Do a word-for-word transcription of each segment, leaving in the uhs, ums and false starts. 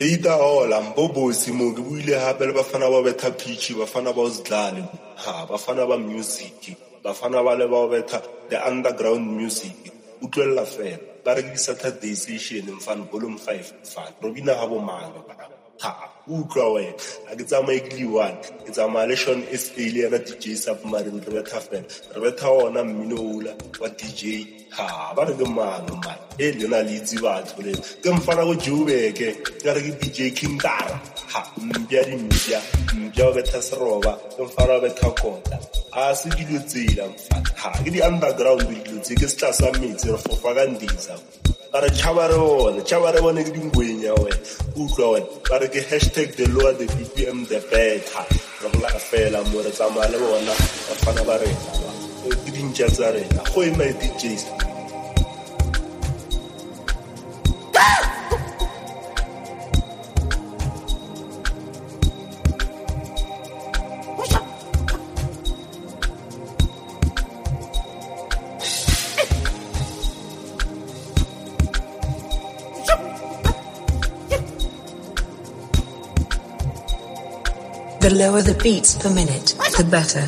Ita hola mbobosi mo ke buile hape le bafana ba betha pitch bafana ba uzidlale ha bafana ba music bafana ba le ba betha the underground music utlwella fela ba re di Saturday session mfana volume five mfana robina ha bo manga ha utlwa we a ke tsamaye ke one ke tsamaya le Sean S A le yana D J Submarine re betha fela re betha ona mminola wa D J ha ba re ke mano man e lena le itse batho le ke mfana go Jubeke ya re ke D J Kingara ha mbya di mbya mbya betha seroba ke mfana betha kota a se di tsela mfana ha ke di underground di tse ke sta sa metsi re fofa ka ndiza ba re chabare bona chabare bona ke dingwenya we utlwa wena ba re ke hashtag the lower the B P M the better re la fela mo re tsamaya le bona ba fana ba rena ba ke dintja tsa rena go ema D Js. The lower the beats per minute, the better.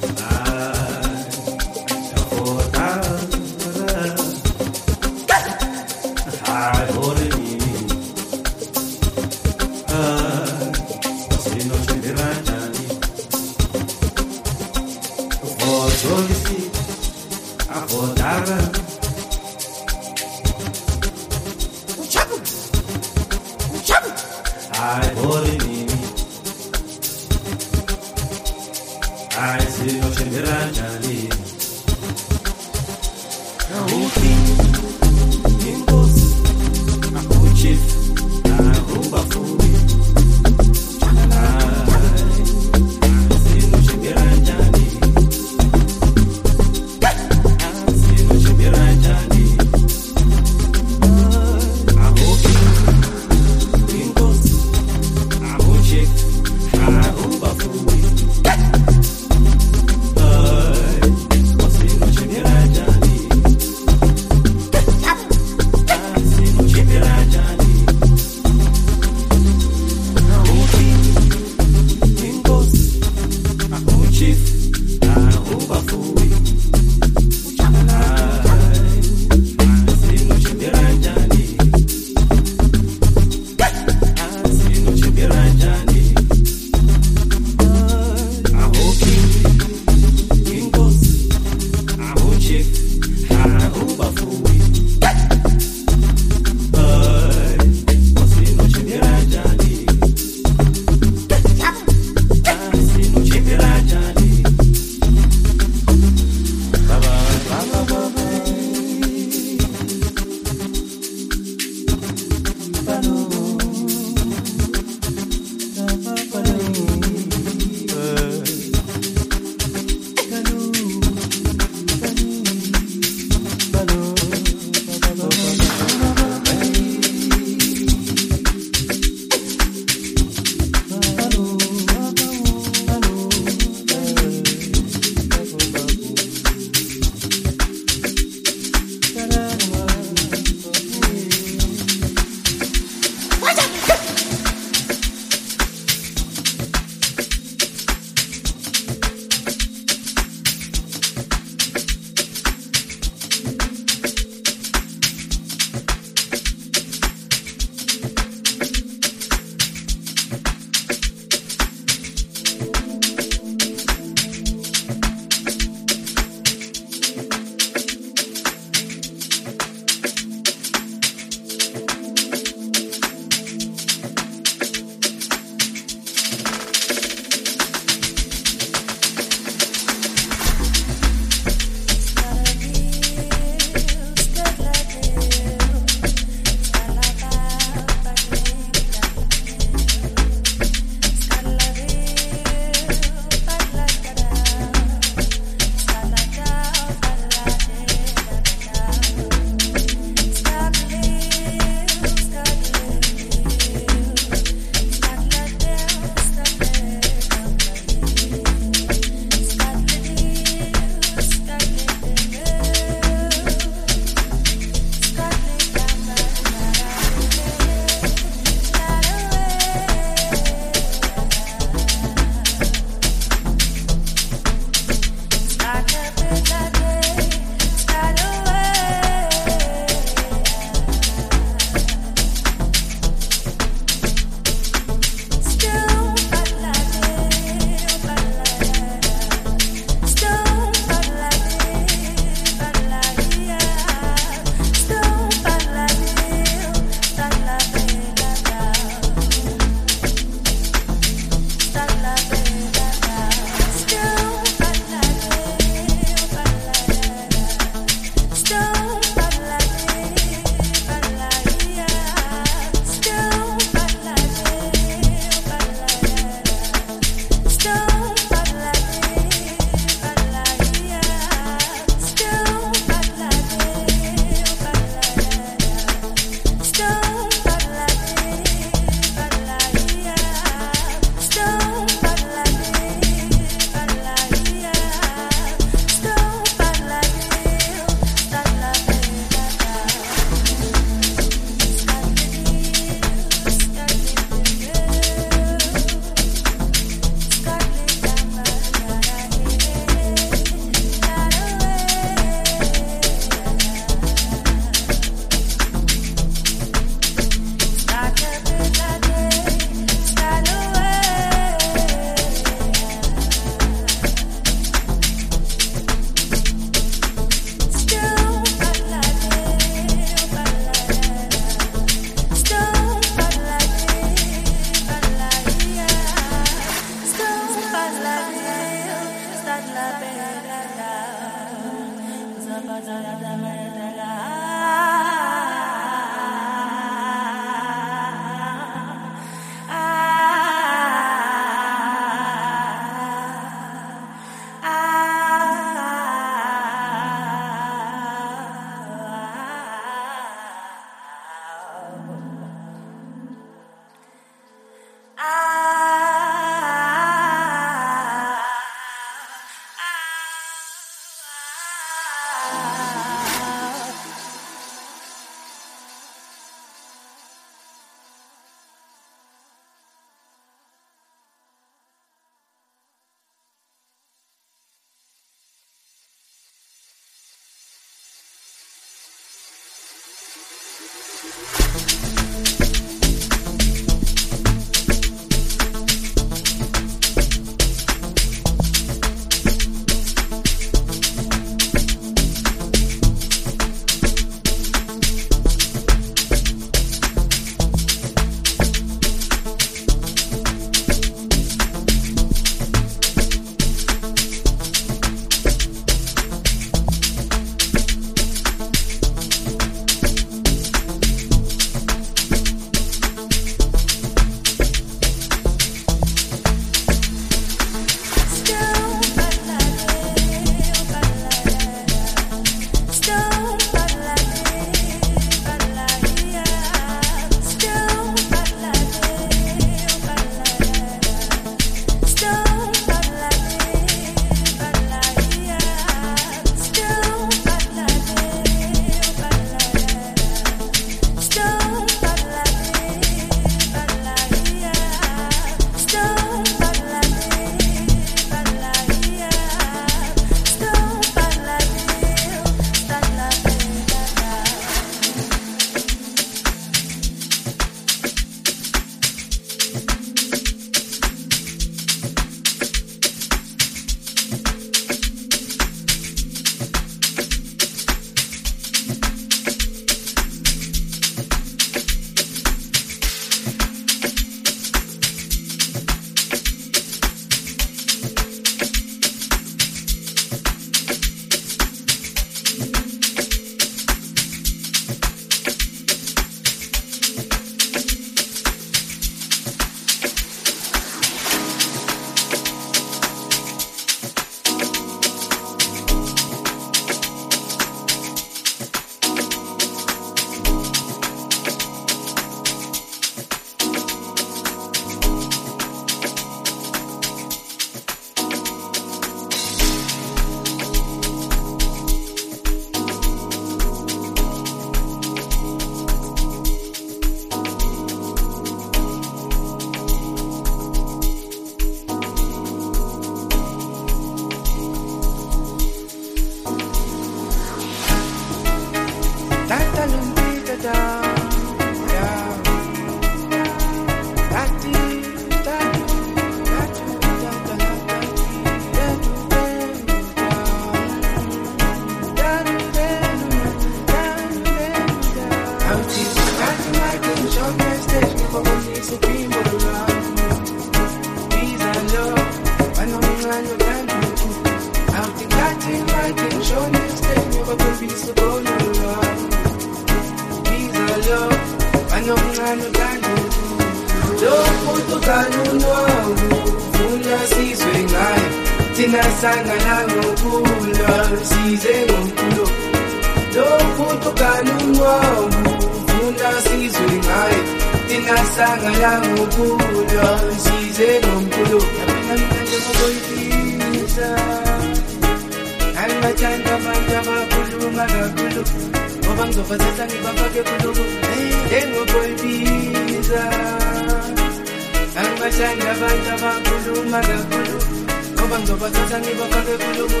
sizwe ngayo thina sangana ngokulwa size ngomkhulu lokhu tukanungwabu funa sizwe ngayo thina sangana ngokulwa size ngomkhulu namhlanje ngokuyibiza angathanda abantu abakhuluma kakhulu ngoba ngizobathatha ngibafake kuluku engokuyibiza angathanda abantu abakhuluma kakhulu ngoba ngizobathatha ngibafake kuluku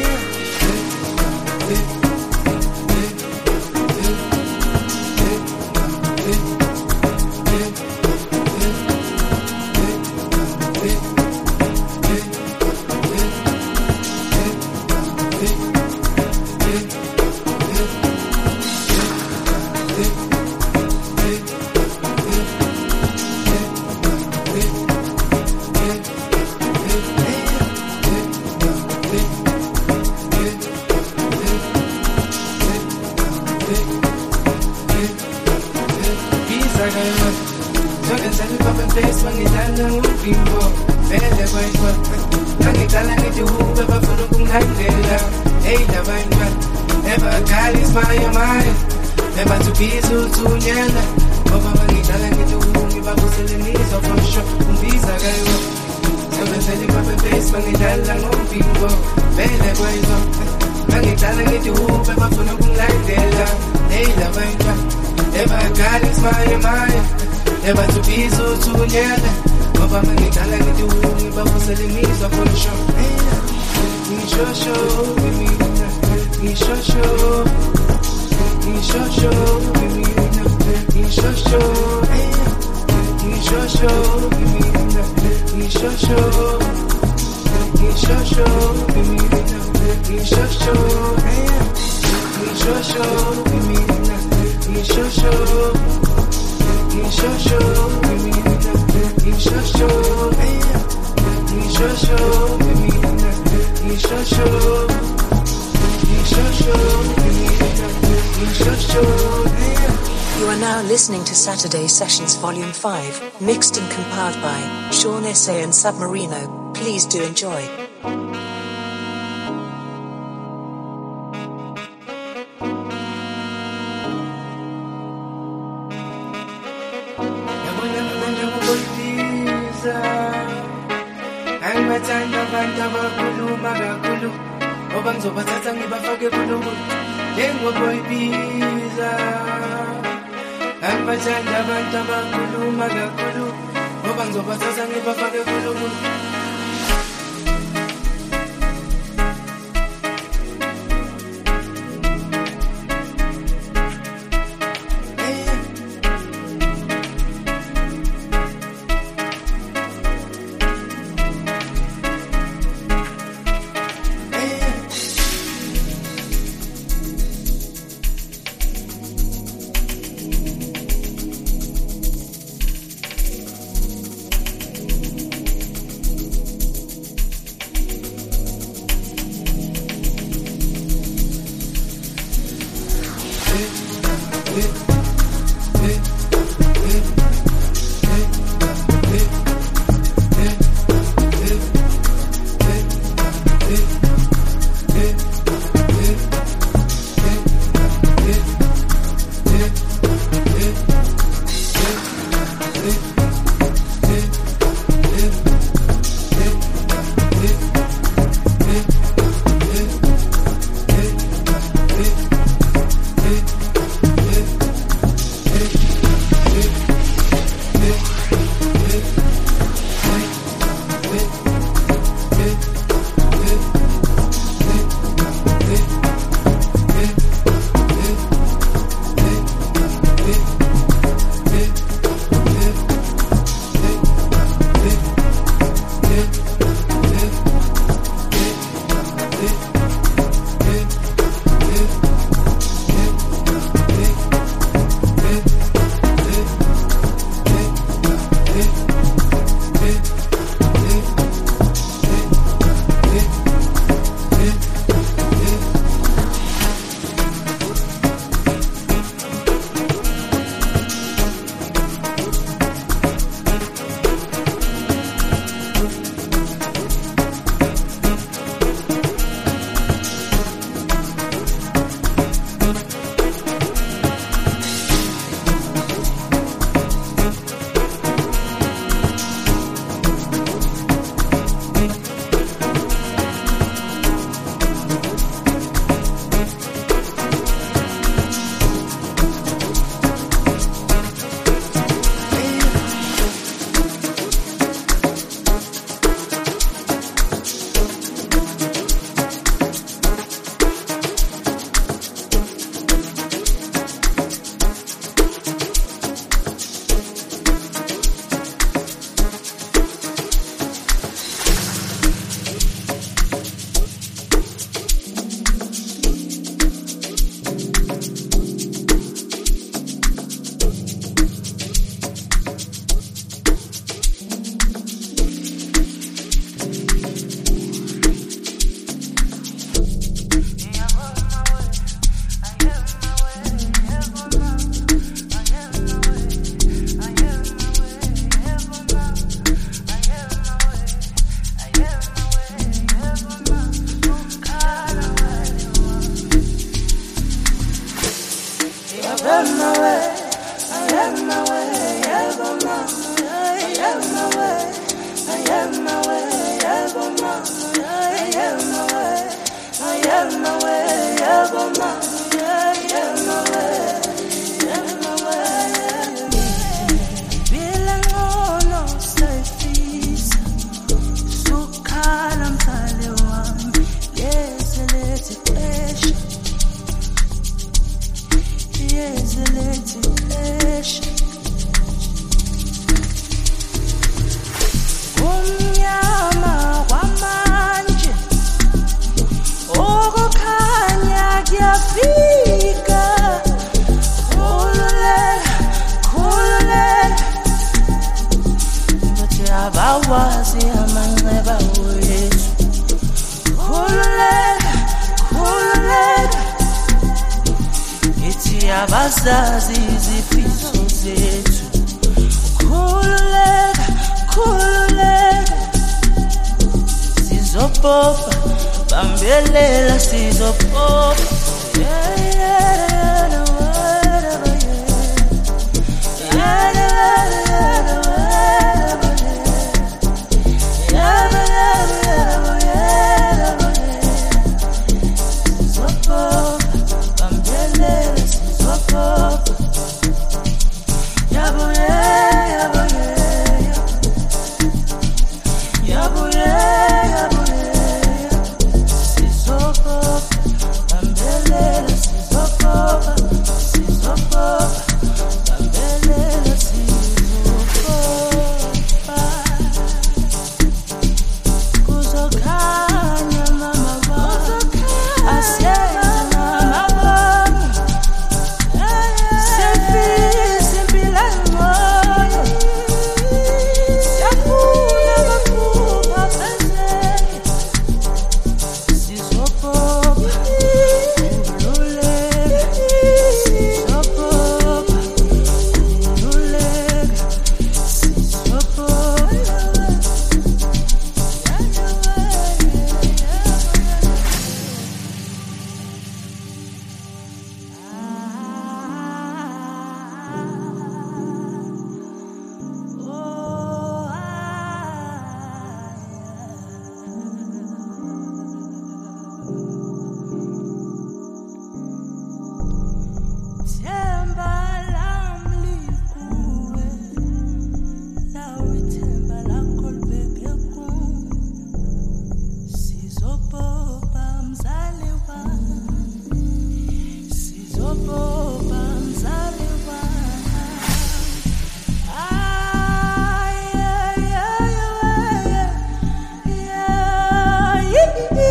You are now listening to Saturday Sessions Volume five, mixed and compiled by Sean S A and Submarino. Please do enjoy. Angathanda abantu abakhuluma kakhulu ngoba ngizobathatha ngibafake kuluku zazi izifiso zethu. Khululeka, khululeka, sizopopa, bambelela sizopopa. Yeah, yeah, yeah, no, whatever, yeah. Yeah, yeah, yeah, no, whatever, yeah. Yeah, yeah, yeah, no, whatever, yeah. Sizopopa, bambelela sizopopa. Yabo, yeah, yabo, yeah, yabo, yeah, yabo, yeah. Sizopopa, bambelela sizopopa, sizopopa, bambelela sizopopa. Kuzokhanya mama wami, asiyena mama wami. Siyafisa impilo engcono, siyafuna amaphupho afezeke. Sizopopa, khululeka, sizopopa, khululeka, sizopopa. Themba lami likuwe, nawe ithemba lakho libeke kuwe. Sizopopa mzali wami, sizopopa mzali wami. Ay, ay, ay, ay, yeah, yeah,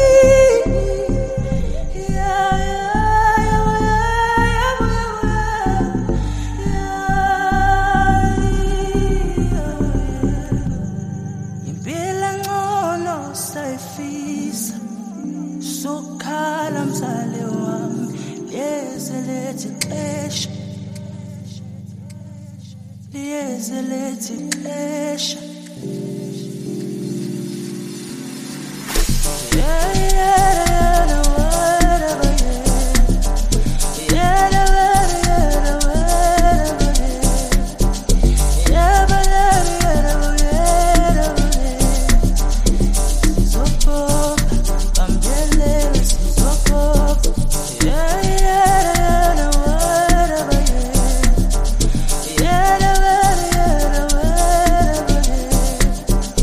impilo engcono sayifisa, sukhala mzali wami, liyeze lethi xesha, liyeze lethi xesha. Yeah, yeah, yeah, no, whatever, yeah. Yeah, no, whatever, yeah, no, whatever, yeah. Yeah, but yeah, yeah, no, yeah, no, yeah. Sizopopa, bambelela sizopopa. Yeah, yeah, yeah, no, whatever, yeah. Yeah, no, whatever, yeah, no, whatever, yeah.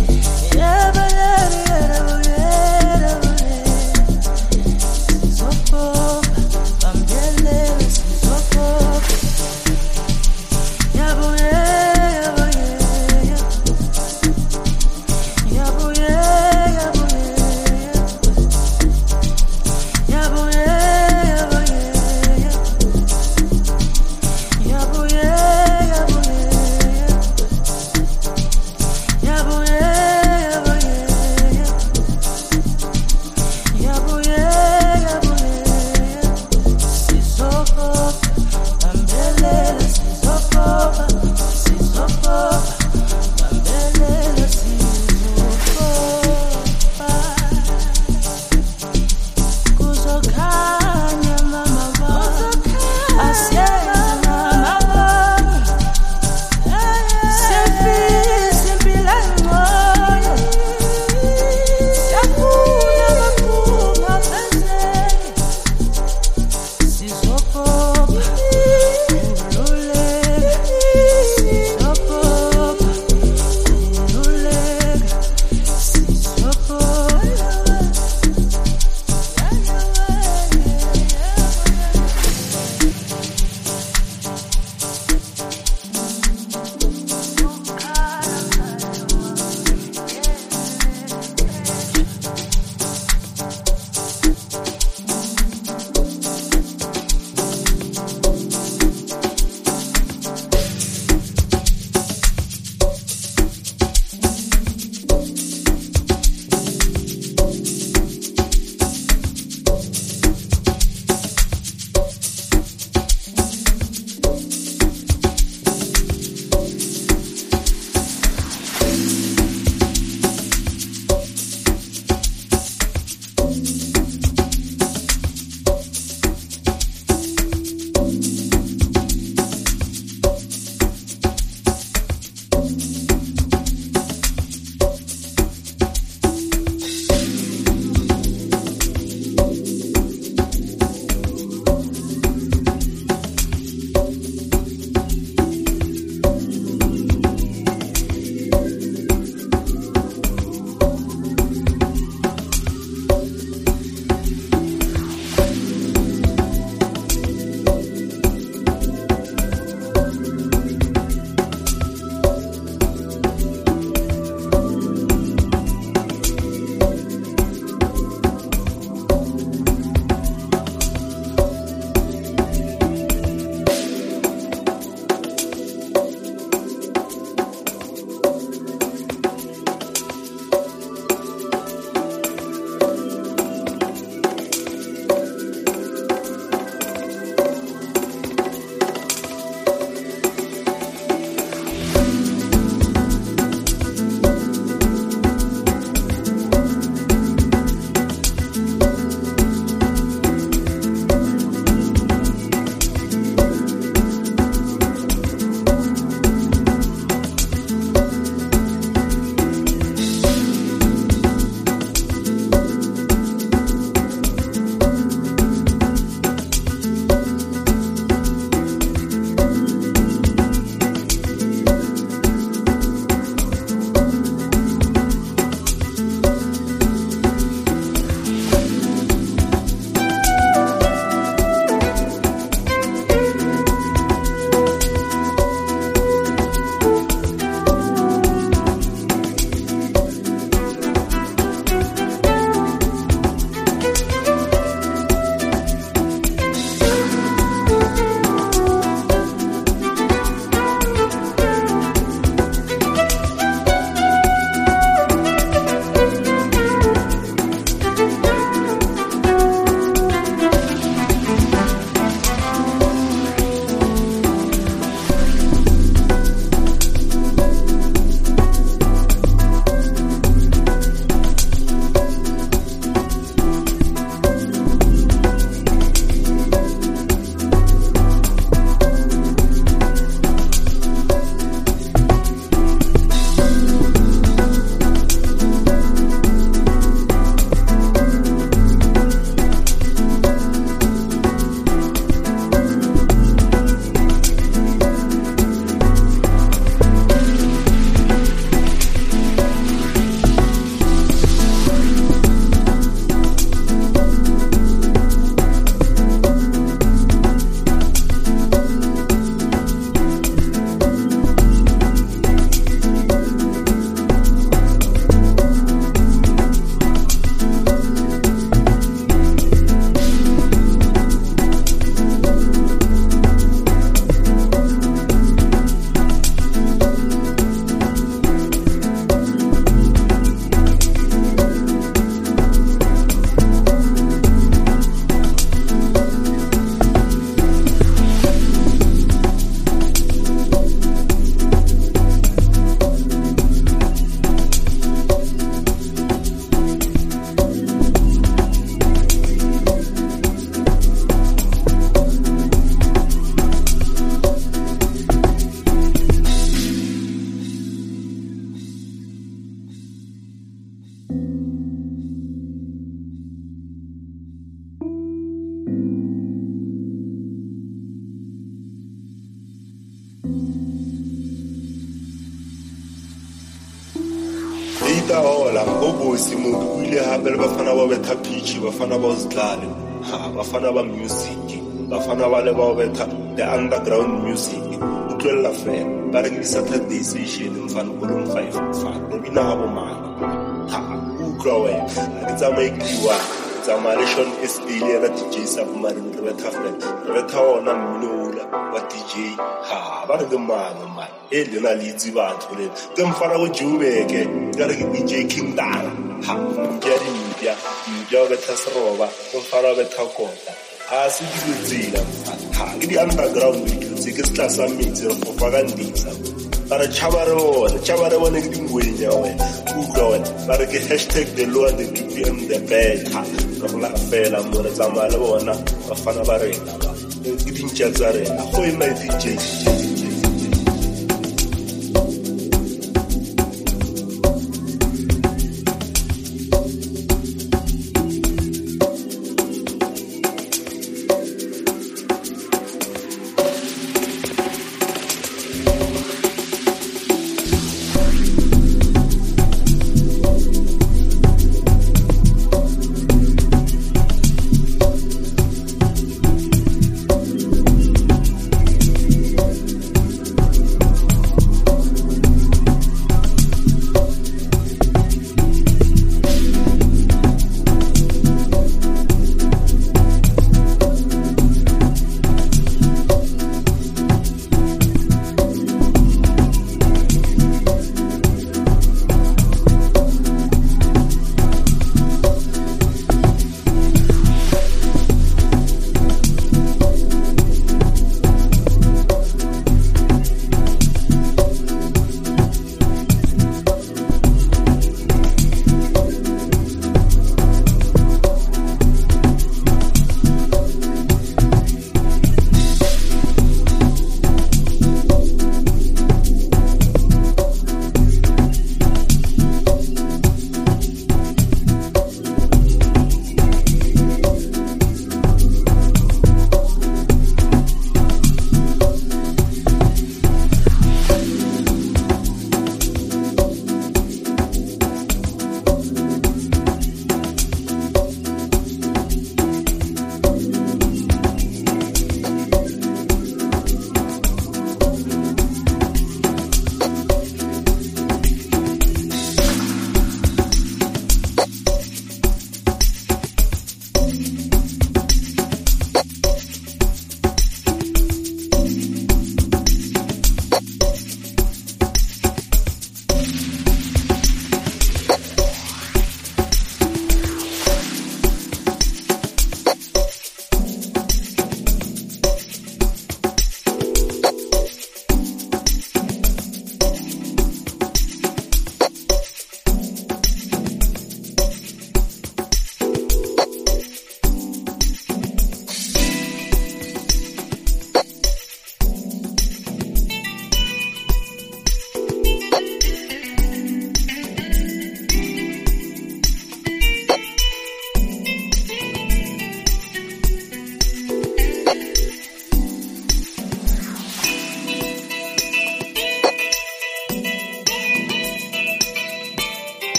bosi mo ke buile hape le bafana ba betha pitch bafana ba uzidlale ha bafana ba music bafana ba le ba betha the underground music utlwella fela ba re ke Saturday session mfana volume five mfana re bina ha bo mana ha utlwa wena ke tsamaye kiwa tsamaya Sean S A le ra D J Submarine re betha fela re betha ona mminola wa D J ha ba re ke mana man e le na le itse batho le ke mfana go Jubeke ka re ke D J King Dara ha ke di mpia mpia ba betha seroba ke mfana ba betha kota ha se di tsela ha ke di underground tse ke tla sa mitse re go pagandisa para chabare bona chabare bona ke dingwenya wena utlwa wena para ke hashtag the law the D P M the best ha re la fela mo re tsamaya le bona ba fana ba rena ba ke dintja tsa rena go ema D J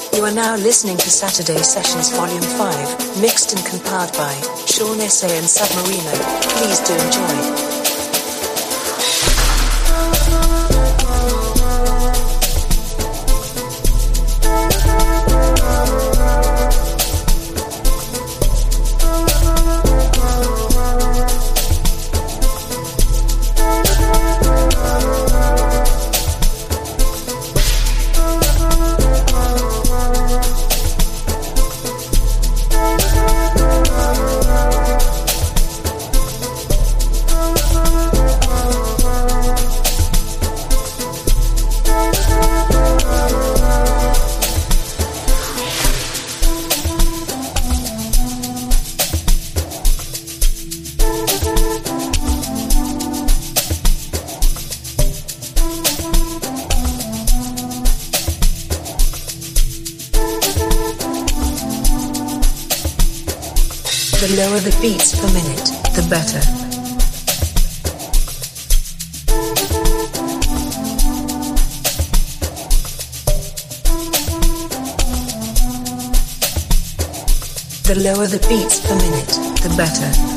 You are now listening to Saturday Sessions Volume five, mixed and compiled by Sean S A and Submarino. Please do enjoy. The lower the beats per minute, the better. The lower the beats per minute, the better.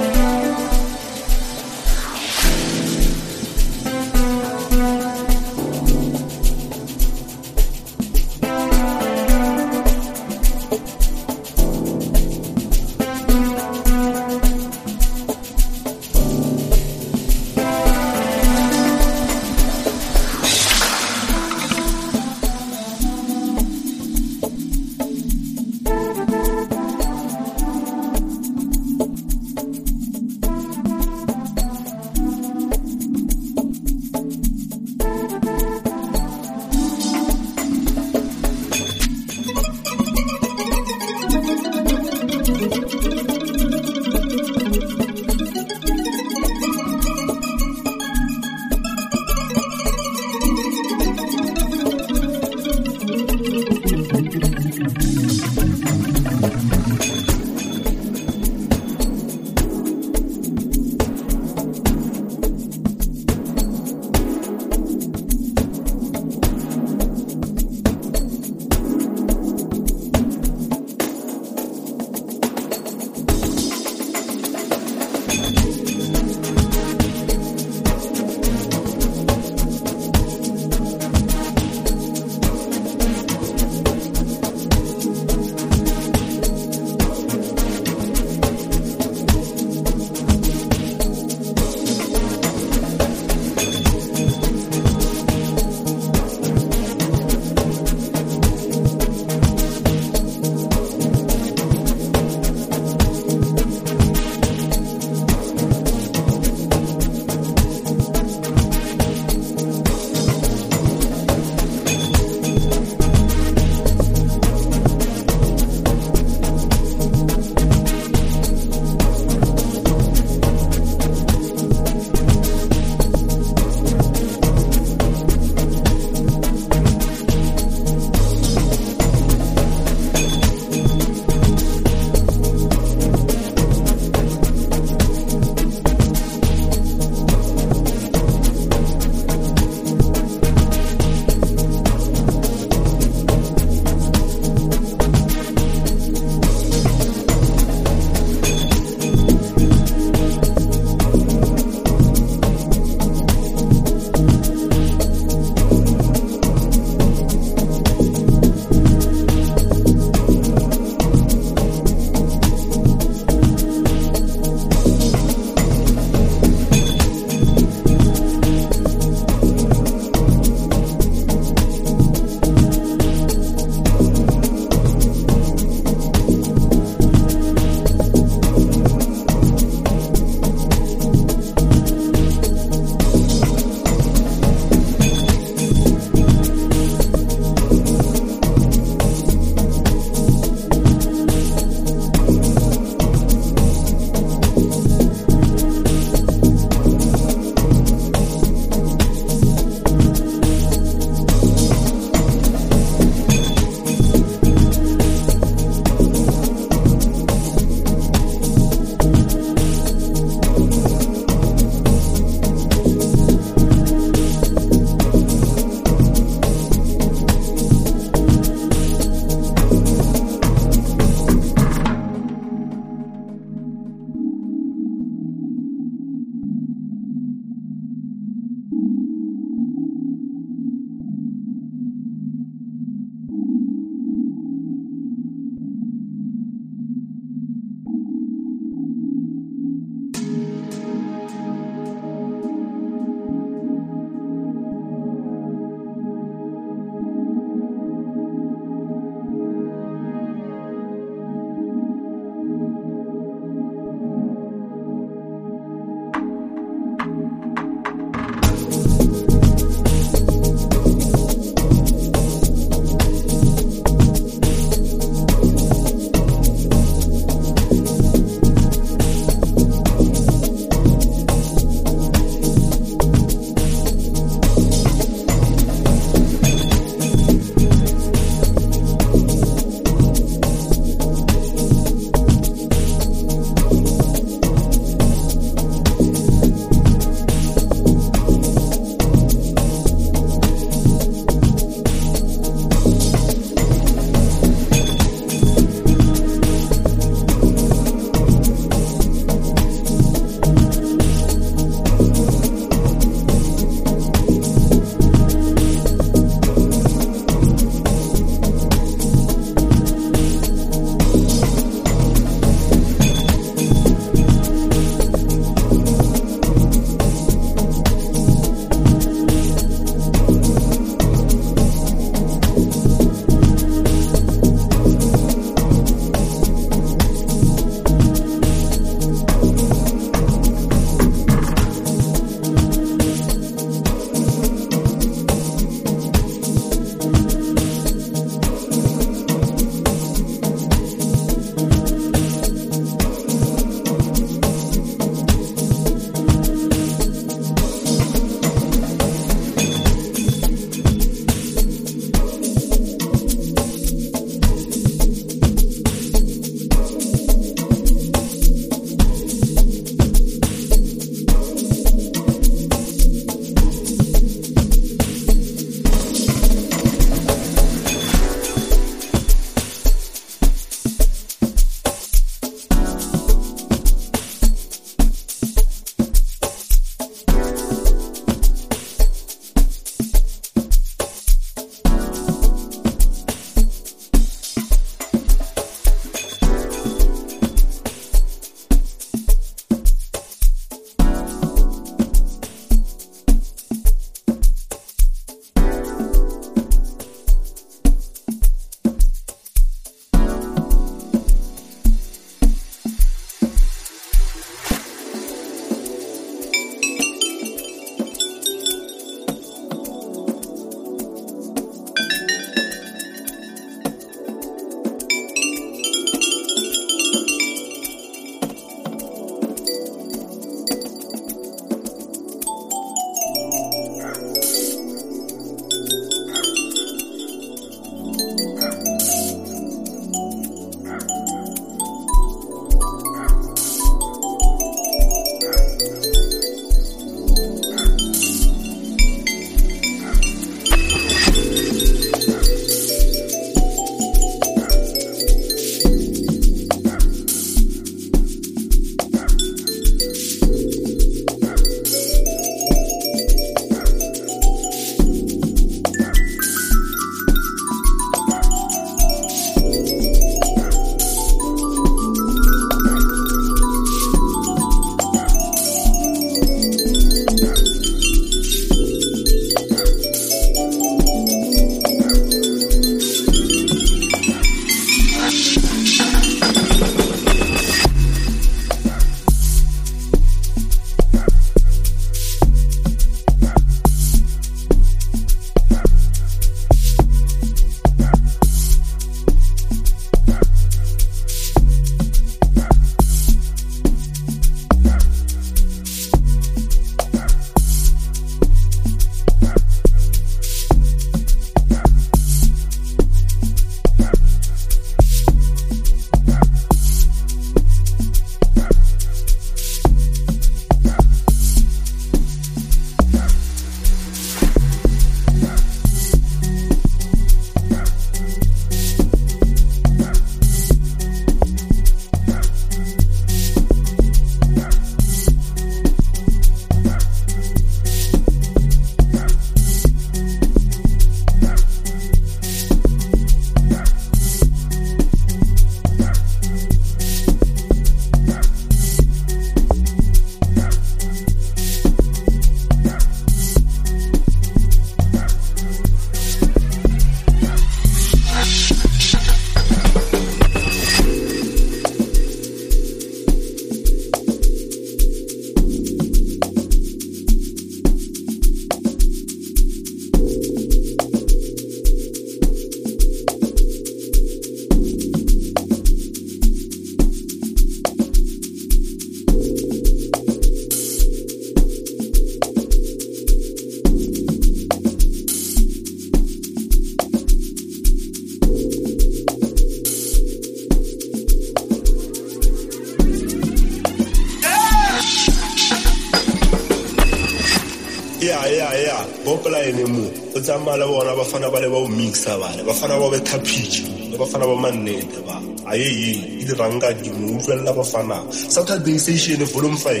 bopela ene mo o tsamaya le bona bafana ba le ba o mixa bale bafana ba betha pitch le bafana ba mannete ba ayeye e dirang ka dimo utlwella bafana Saturday Session volume five.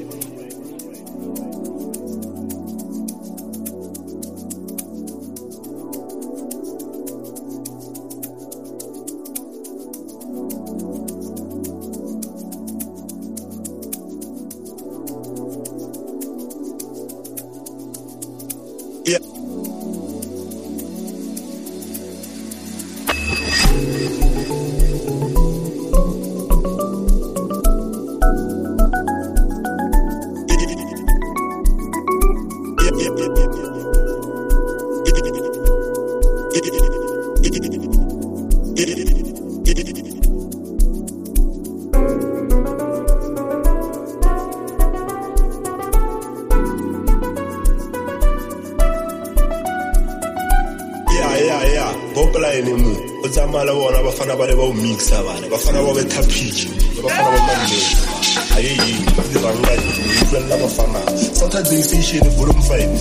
Bafana ba le ba o mixa bale bafana ba betha pitch le bafana ba mannete ayeye e dirang ka dimo utlwella bafana Saturday Session volume five.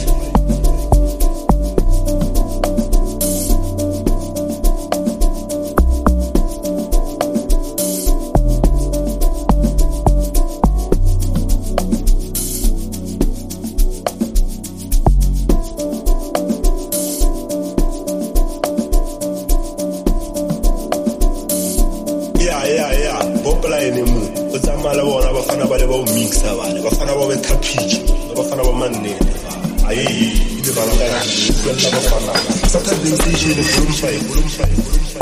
Saturday Session volume five, volume five, volume five.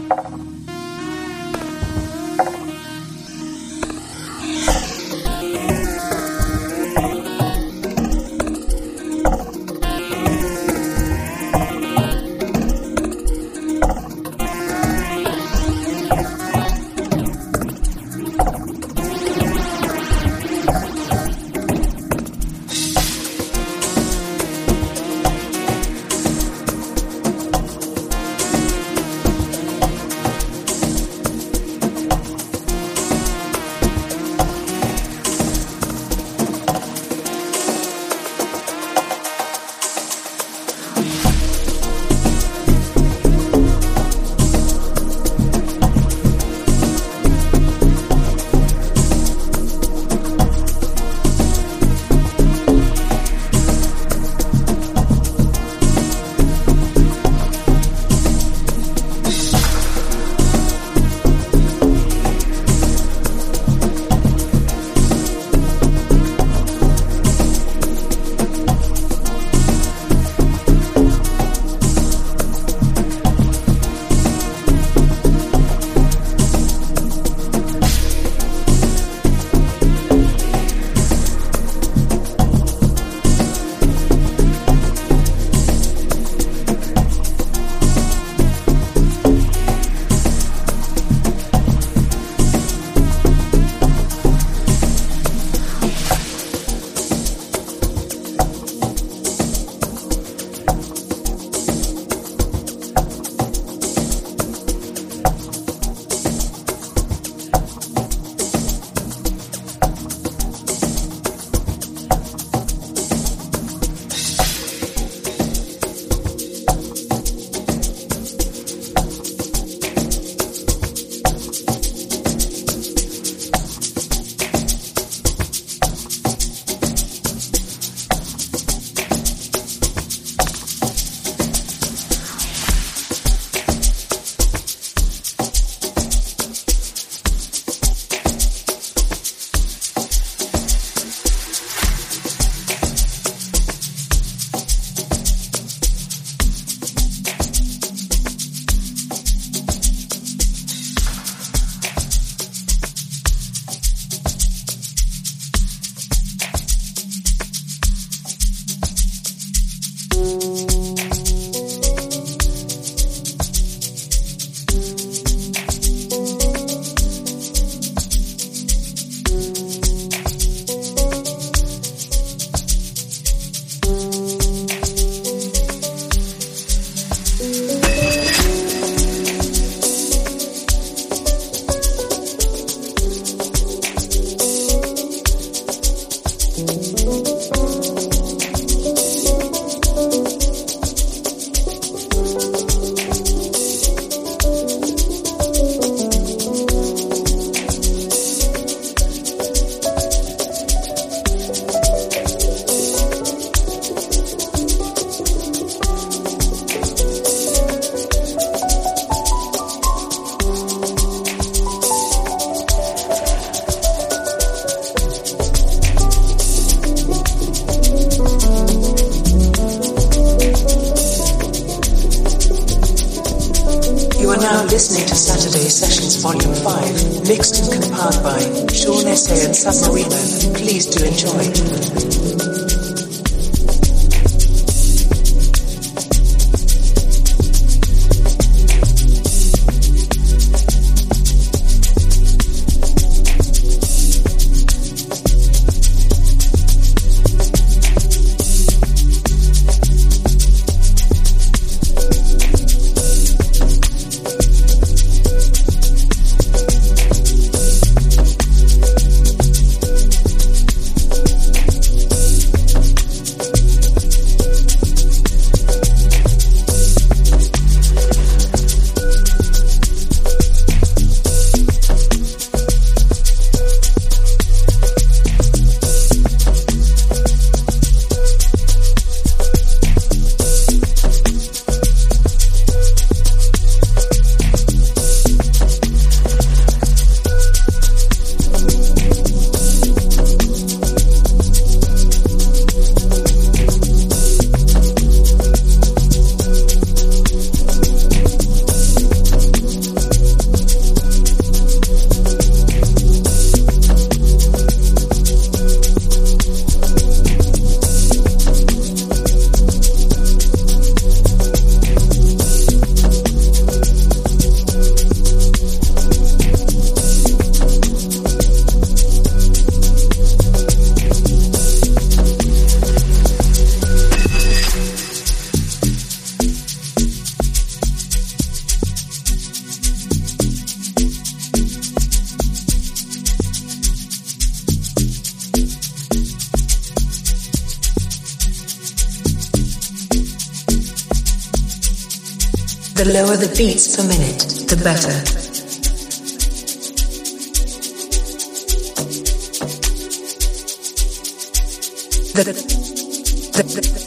listening to Saturday Sessions Volume five, mixed and compiled by Sean S A and Submarino. Please do enjoy. The lower the beats per minute, the better. The, the, the, the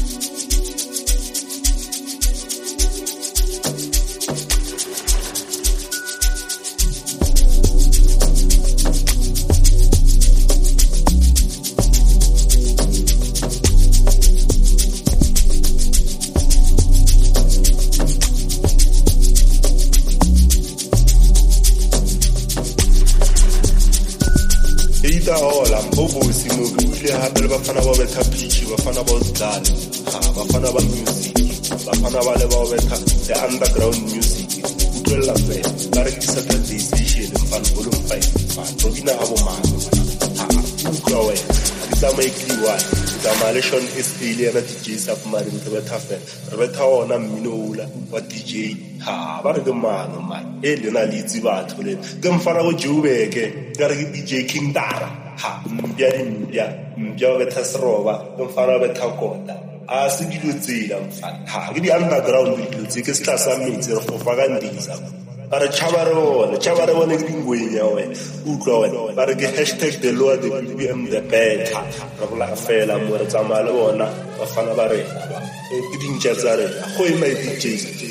bafana ba betha pitch bafana ba usidlala ha bafana ba music bafana ba le ba betha the underground music utlwela fela ba re Saturday station mfana volume five fan robina abo mama ha utlwa wena ditama ikliwa ditama leshon is ile na D J Submarine re betha fela re betha ona mminola wa D J ha ba re ke mano man e lena le itse batho le ke mfana go Joburg ga re ke D J King Dara ha mbya mbya mbya betha seroba mfana betha kota a se dilo tsela mfana ha ke di underground dilo tse ke se tla sa metsi re fofa ka ndiza ba re chabare bona chabare bona ke dingwenya we utlwa wena ba re ke hashtag the lower the B P M the better re bola fela mo re tsamaya bona ba fana ba re ke dintja tsa re go e mai D J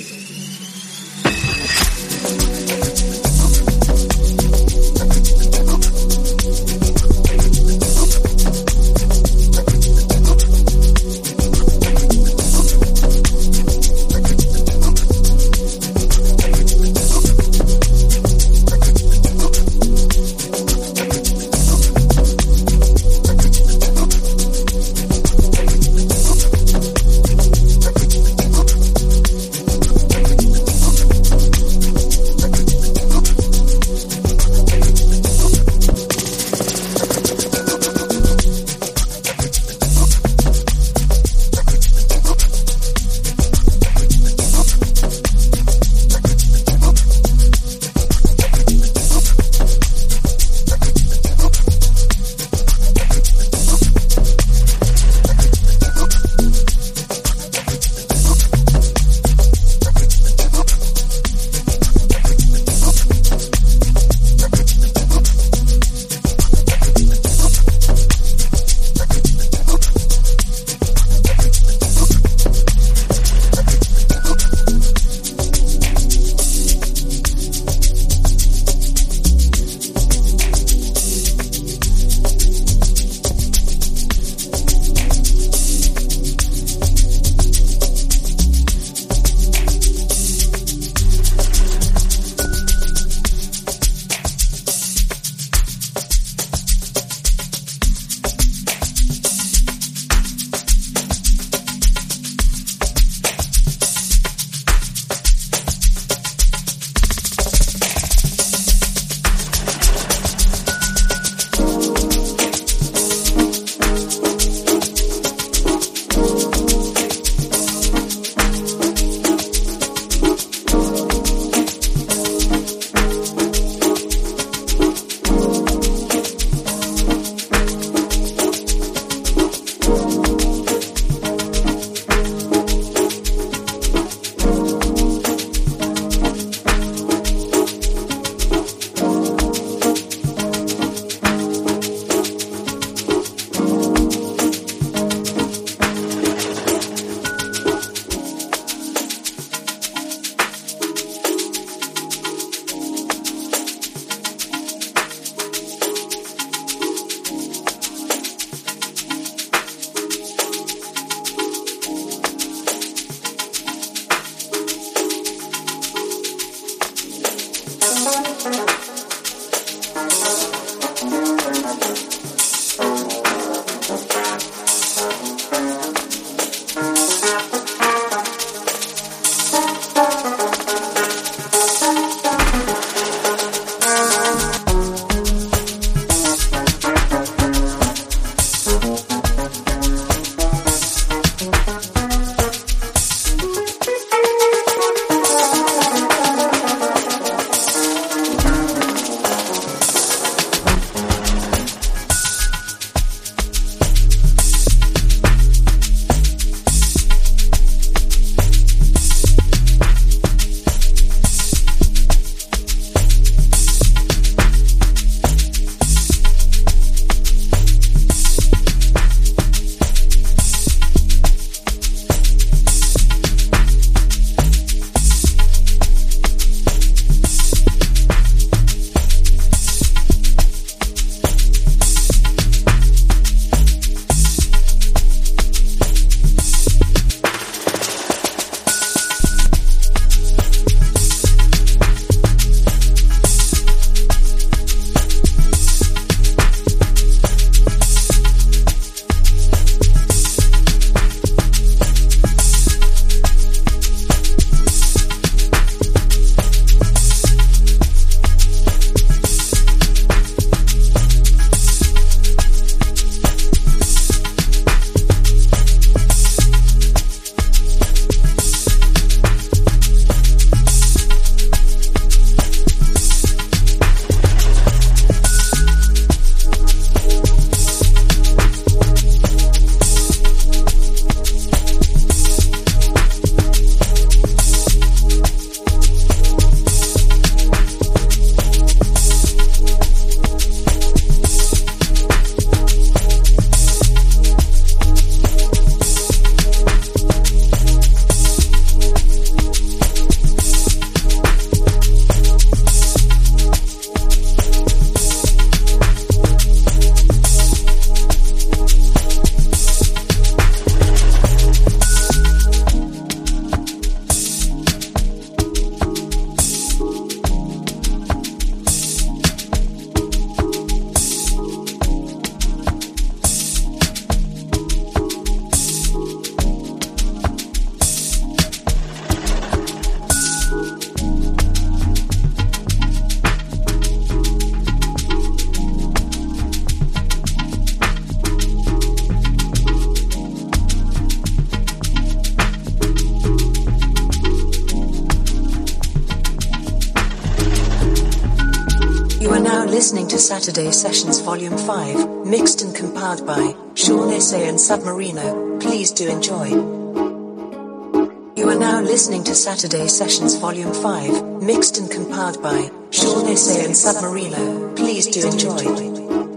listening to Saturday Sessions Volume five, mixed and compiled by Sean Essay and Submarino. Please do enjoy. You are now listening to Saturday Sessions Volume five, mixed and compiled by Sean Essay and Submarino. Please do enjoy.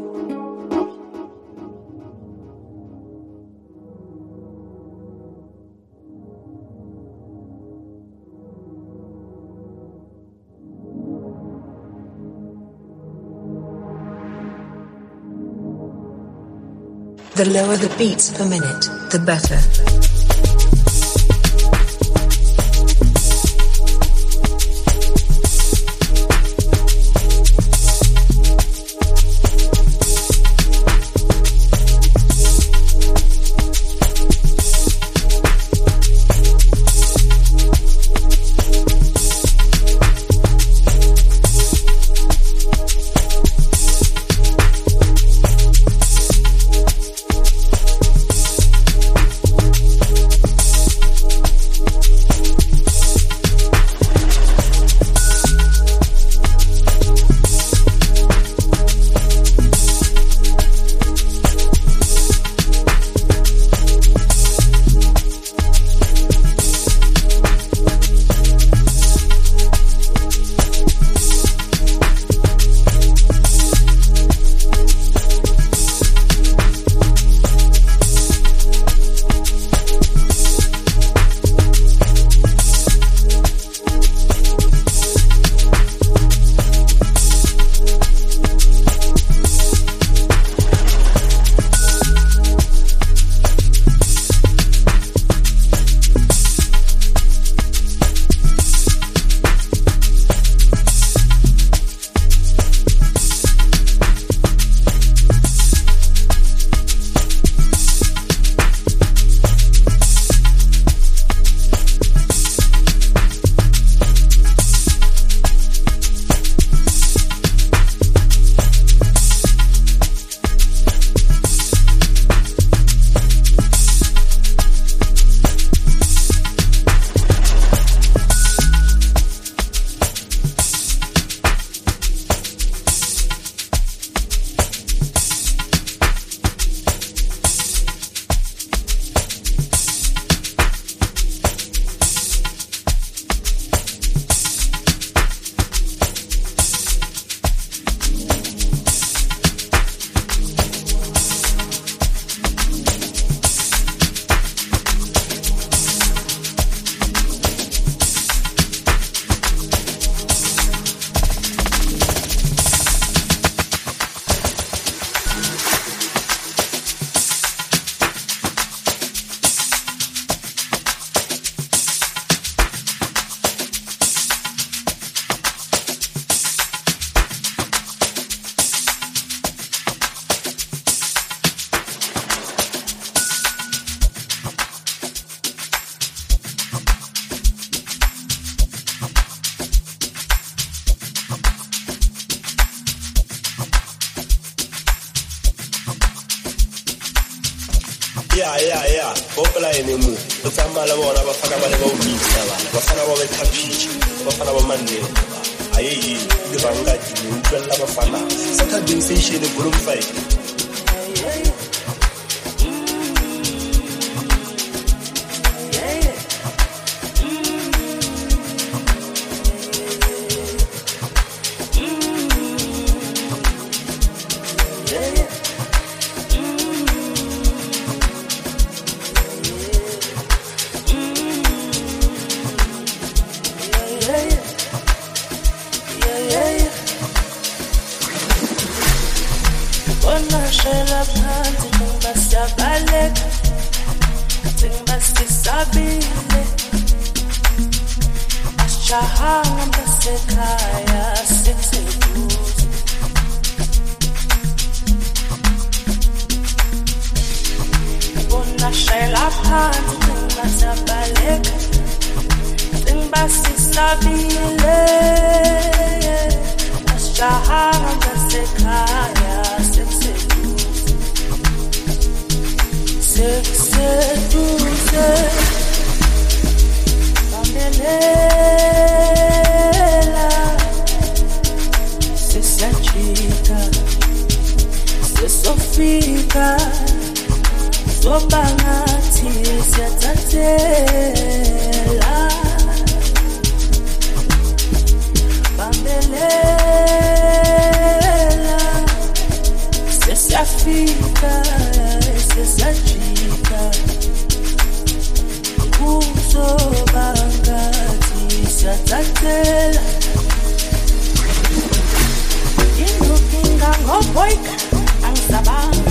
The lower the beats per minute, the better. Yeah, yeah, yeah. Bopela ene mo. O tsama le bona ba fana ba le ba o misa bana. Ba fana ba betha pitch. Ba fana ba mande. Aye ye, di banga di utlwela ba fana. Saturday session volume five. It's a siyafika soba ngathi siyathathela bambelela siyafika siyajika kuzoba ngathi siyathathela indukinga ngoboyka angisabanga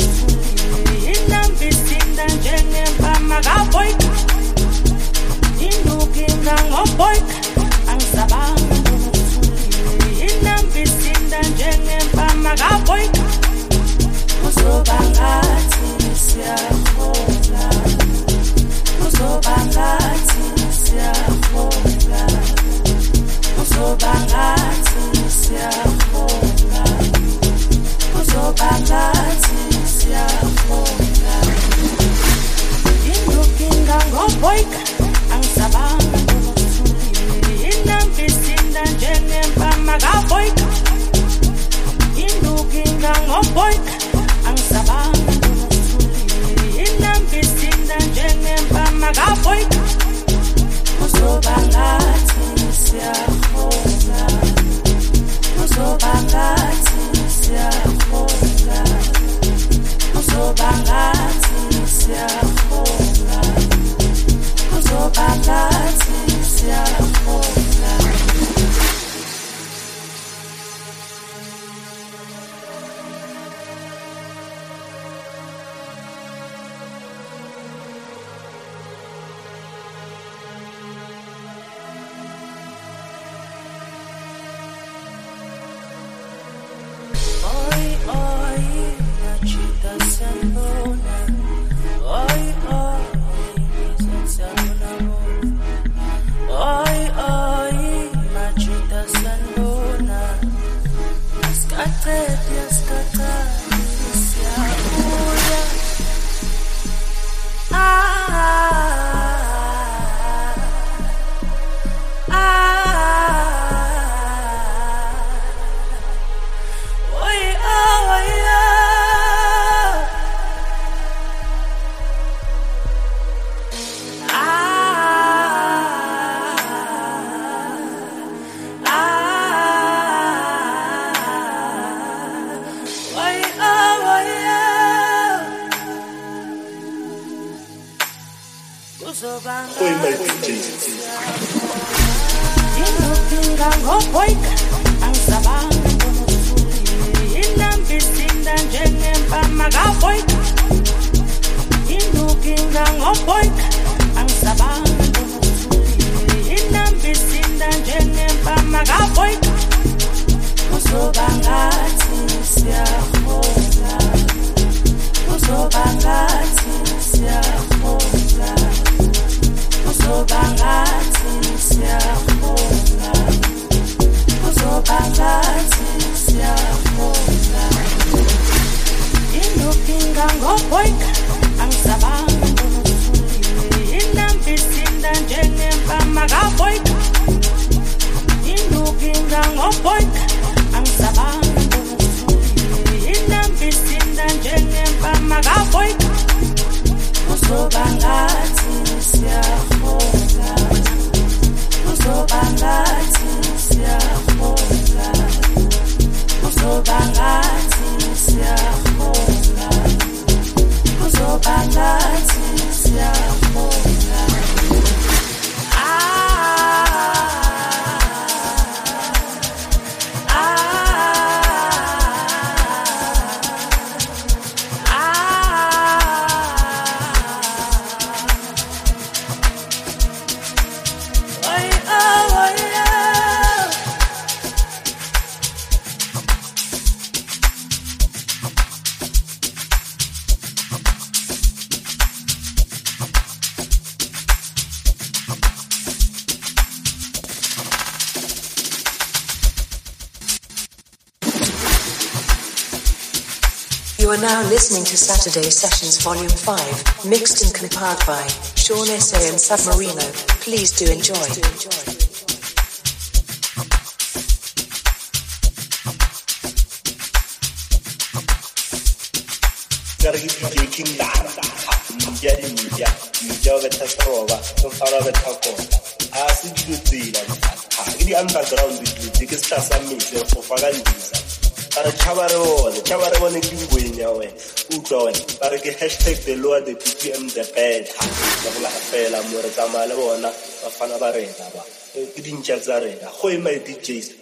inambisinda njengempama kaboyka indukinga ngoboyka angisabanga inambisinda njengempama kaboyka kuzoba ngathi siyafonga kuzoba ngathi siyafonga kuzoba ngathi siyafonga kuzoba ngathi siyafonga indukinga ngoboyka angisabanga inambisinda njengempama kaboyka indukinga ngoboyka angisabanga inambisinda njengempama kaboyka kuzoba ngathi siyafonga kuzoba ngathi siyafonga kuzoba ngathi siyafonga kuzoba ngathi siyafonga You are now listening to Saturday Sessions Volume five, mixed and compiled by Sean S A and Submarino. Please do enjoy. re ke D J King Dara media di media media ba betha seroba go fara betha kota a se di tsela ha ke di underground di ke sta sa metse go faga ndisa para chabare one chabare one ke ngwenya we utlwa we para ke hashtag the lower the P P M the bad ha la fela mo re tsamaya le bona ba fana ba rena ba ke dintja tsa rena go ema D Js